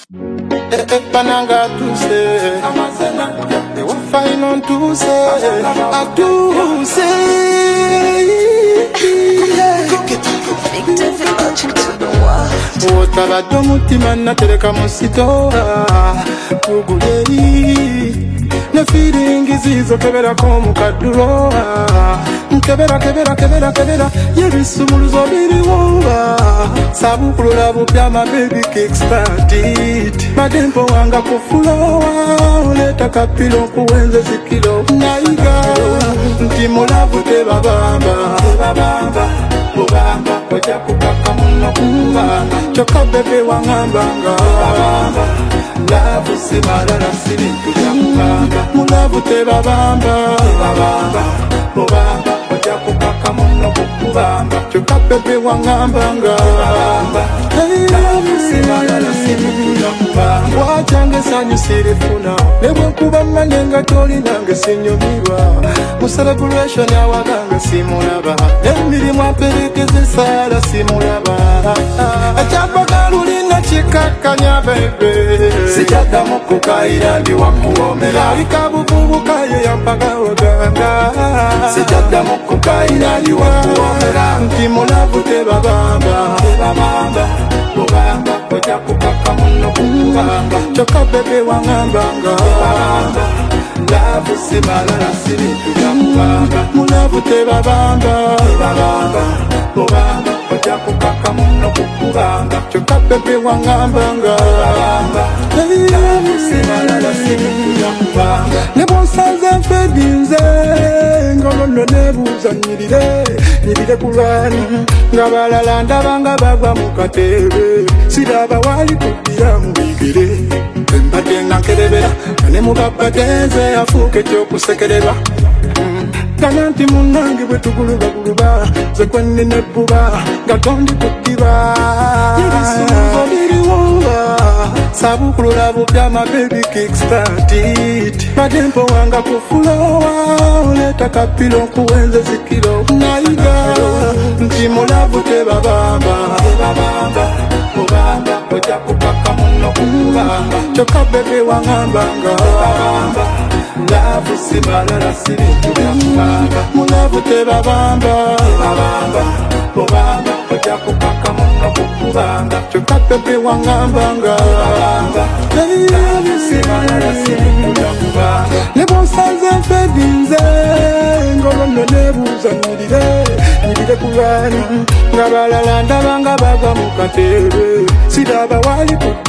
Pananga to say, they will find on to say, I do say, Big David Logic to the world. Otaba domutima natereka musito kugulei ne feeling izizo kebera ko mukaduro kebera yebisumuluzo biriwo sabukulula bupya ma baby kick started madempo wanga kufulowa uleta kapilo kuwenze zikilo naiga ntimulavu tebabamba Koja kupaka muno kubanga Choka bebe wangambanga Lavu simarara siri tuja kubanga Mulavu teba bamba Koja kupaka muno kubanga Choka bebe wangambanga Lavu simarara siri tuja kubanga Wachange sanyu siri funa Lewe kuba manenga toli nange sinyomirwa Mu celebration ya waganga simulaba Emiri mwaperekeze sala simulaba Achapa galulina chikakanya bebe Sijada mukukaira ndi wakuomera Likabububuka ye yampaga waganga Sijada mukukaira ndi wakuomera Ntimulavu tebabamba Koja kupaka muno kubanga Choka bebe wangambanga Lavu simalala siri tujakubanga Mulavu tebabamba Koja kupaka muno kubanga Choka bebe wangambanga Lavu simalala siri tujakubanga Nebonsanze fedinze Ngolono nebuza nyirire kulwani Ngabalala ndabanga bagwa mukatebe Sidaba wali kudira mubigere Mbatenga nkerebera Kane mubabatenze afuke kyokusekererwa Kananti munange bwetuguluba Zekwenne nebuba Gatondi kudiba Yebisuzo biriwomba Sabukulula bupya ma baby kick started Madempo wanga kufulowa Uleta kapilo kuwenze zikilo Naiga Ntimulavu tebabamba Koja kupaka muno kubanga Choka bebe wangambanga Lavu simalala siri tujakubanga Mulavu tebabamba Koja kupaka muno kubanga Choka bebe wangambanga Lavu simalala siri tujakubanga Nebonsanze fedinze Ngolono nebuza nyirire kulwani Ngabalala ndabanga bagwa mukatebe Sidaba wali kudira